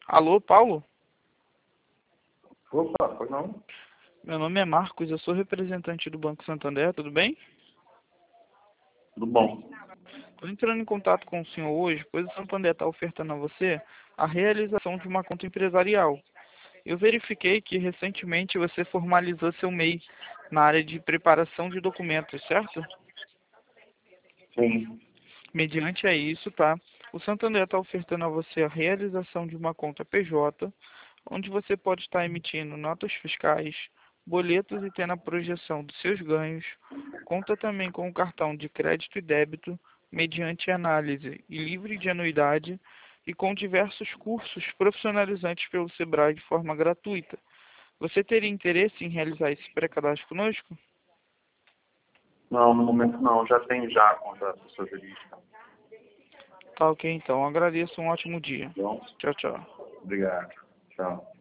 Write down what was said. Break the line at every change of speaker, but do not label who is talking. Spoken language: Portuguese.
Alô, Paulo?
Opa, pois não?
Meu nome é Marcos, eu sou representante do Banco Santander, tudo bem?
Tudo bom.
Estou entrando em contato com o senhor hoje, pois o Santander está ofertando a você a realização de uma conta empresarial. Eu verifiquei que recentemente você formalizou seu MEI na área de preparação de documentos, certo?
Sim.
Mediante a isso, tá? O Santander está ofertando a você a realização de uma conta PJ, onde você pode estar emitindo notas fiscais, boletos e tendo a projeção dos seus ganhos. Conta também com o cartão de crédito e débito, mediante análise e livre de anuidade, e com diversos cursos profissionalizantes pelo Sebrae de forma gratuita. Você teria interesse em realizar esse pré-cadastro conosco?
Não, no momento não. Já tenho já a conta da pessoa jurídica.
Tá ok, então. Agradeço, um ótimo dia.
Bom,
Tchau, tchau.
obrigado. Tchau.